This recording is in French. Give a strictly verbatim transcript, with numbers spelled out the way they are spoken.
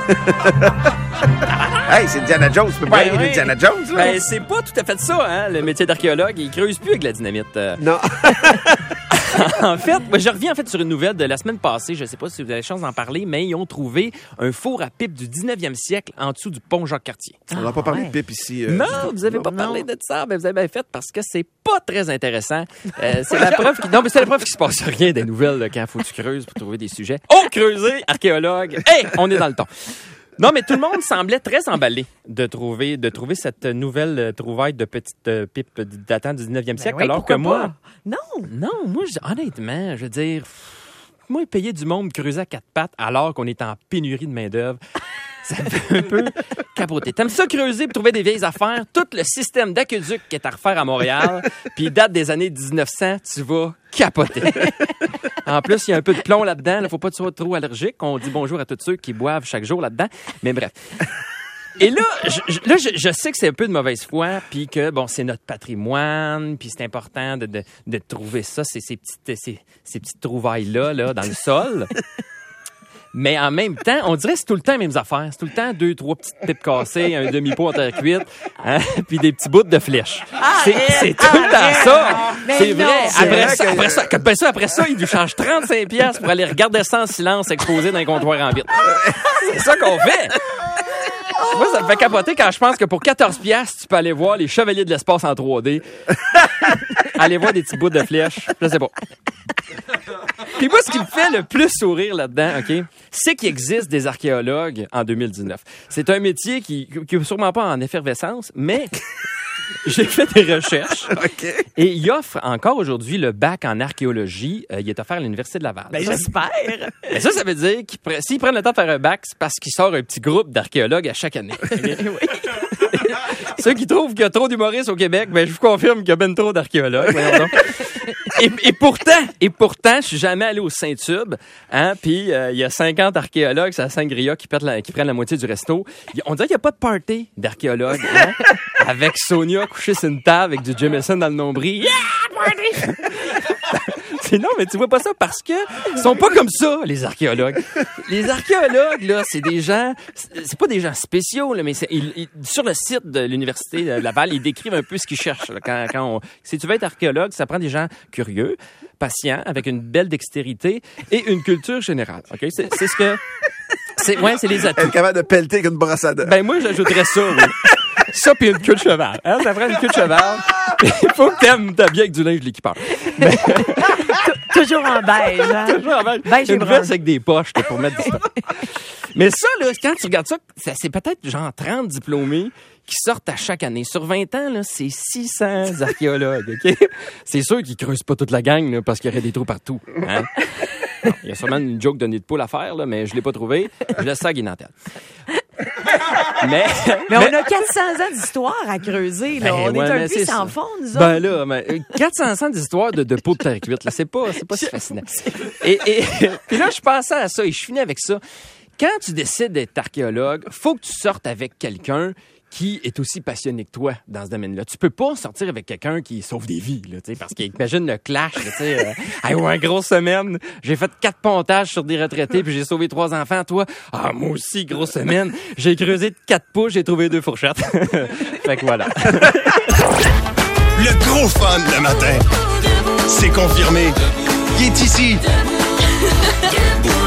Hey, c'est Indiana Jones. Tu peux pas Ben aller oui. Indiana Jones, là? Ben, c'est pas tout à fait ça, hein, le métier d'archéologue. Il creuse plus avec la dynamite. Euh, Non. en fait, moi, je reviens en fait sur une nouvelle de la semaine passée. Je sais pas si vous avez la chance d'en parler, mais ils ont trouvé un four à pipe du dix-neuvième siècle en dessous du pont Jacques-Cartier. On n'a pas parlé ouais. de pipe ici. euh, Non, Justin. vous avez Non. pas parlé de ça, mais vous avez bien fait parce que c'est pas très intéressant. Euh, c'est la preuve qui... Non, mais c'est la preuve qu'il se passe rien des nouvelles là, quand faut que tu creuses pour trouver des sujets. Oh, creuser, archéologue. Hey, on est dans le ton. Non, mais tout le monde semblait très emballé de trouver, de trouver cette nouvelle euh, trouvaille de petite euh, pipe datant du dix-neuvième siècle, Ben oui, alors que pourquoi moi... pas? Non. Non, moi, je- honnêtement, je veux dire, pff, moi, payer du monde creuser à quatre pattes alors qu'on est en pénurie de main-d'œuvre, ça me fait un peu capoter. T'aimes ça creuser pour trouver des vieilles affaires? Tout le système d'aqueduc qui est à refaire à Montréal, puis il date des années dix-neuf cents, tu vas capoter. En plus, il y a un peu de plomb là-dedans. Il ne faut pas que tu sois trop allergique. On dit bonjour à tous ceux qui boivent chaque jour là-dedans. Mais bref. Et là, je, je- là, je, je sais que c'est un peu de mauvaise foi, puis que, bon, c'est notre patrimoine, puis c'est important de, de, de trouver ça, ces, ces, petites, ces, ces petites trouvailles-là, là, dans le sol. Mais en même temps, on dirait que c'est tout le temps les mêmes affaires. C'est tout le temps deux, trois petites pipes cassées, un demi-pot en terre cuite, hein, puis des petits bouts de flèches. C'est, c'est tout le temps ça. Mais C'est non. vrai. C'est Après vrai ça, que- après ça, après ça, après ça, il nous charge trente-cinq piastres pour aller regarder ça en silence exposé dans un comptoir en vitre. C'est ça qu'on fait. Moi, ça me fait capoter quand je pense que pour quatorze piastres, tu peux aller voir les Chevaliers de l'espace en trois D. Aller voir des petits bouts de flèches. Je sais pas. Puis moi, ce qui me fait le plus sourire là-dedans, OK, c'est qu'il existe des archéologues en deux mille dix-neuf. C'est un métier qui qui est sûrement pas en effervescence, mais j'ai fait des recherches. OK. Et il offre encore aujourd'hui le bac en archéologie. Euh, il est offert à l'Université de Laval. Ben, j'espère. Mais ça, ça veut dire qu'ils pre- s'ils prennent le temps de faire un bac, c'est parce qu'il sort un petit groupe d'archéologues à chaque année. Ceux qui trouvent qu'il y a trop d'humoristes au Québec, ben, je vous confirme qu'il y a ben trop d'archéologues. Voyons donc. Et, et pourtant, et pourtant, je suis jamais allé au Saint-Tube, hein, puis euh, il y a cinquante archéologues, c'est à Saint-Gria qui, pètent la- qui prennent la moitié du resto. Il- On dirait qu'il n'y a pas de party d'archéologues, hein, avec Sonia couchée sur une table avec du Jameson dans le nombril. Yeah, party! C'est non, mais tu vois pas ça parce que ils sont pas comme ça, les archéologues. Les archéologues, là, c'est des gens, c'est c'est pas des gens spéciaux, là, mais c'est, ils- ils- sur le site de l'Université de Laval, ils décrivent un peu ce qu'ils cherchent. Là, quand, quand on, si tu veux être archéologue, ça prend des gens curieux, patients, avec une belle dextérité et une culture générale. Ok, c'est, c'est ce que, c'est, ouais, c'est les atouts. Être capable de pelleter avec une brosse à dents. Ben moi, j'ajouterais ça, oui. Ça puis une queue de cheval. Hein? Ça prend une queue de cheval. Il faut que t'aimes t'habiller avec du linge l'équipeur. Toujours en beige, hein? Toujours avec Beige et une brun. veste avec des poches là, pour mettre du stock. Mais ça, là, quand tu regardes ça, ça, c'est peut-être genre trente diplômés qui sortent à chaque année. Sur vingt ans, là, c'est six cents archéologues. OK? C'est sûr qu'ils creusent pas toute la gang là, parce qu'il y aurait des trous partout. Hein? Non, il y a sûrement une joke de nid de poule à faire, là, mais je l'ai pas trouvé. Je laisse ça à Guy Nantel. Mais, Mais on a quatre cents ans d'histoire à creuser, là. Ben, on ouais, est un mais puits c'est sans ça. fond, nous autres. Ben là, mais, euh, quatre cents ans d'histoire de, de peau de terre cuite, là, c'est pas, c'est pas si fascinant. Et, et puis là, je pensais à ça et je finis avec ça. Quand tu décides d'être archéologue, faut que tu sortes avec quelqu'un qui est aussi passionné que toi dans ce domaine-là. Tu peux pas sortir avec quelqu'un qui sauve des vies, là, tu sais, parce qu'imagine le clash, tu sais, euh, hey, ouais, grosse semaine, j'ai fait quatre pontages sur des retraités puis j'ai sauvé trois enfants. Toi, ah, moi aussi, grosse semaine, j'ai creusé de quatre pouces, j'ai trouvé deux fourchettes. Fait que voilà. Le gros fun le matin. C'est confirmé. Il est ici.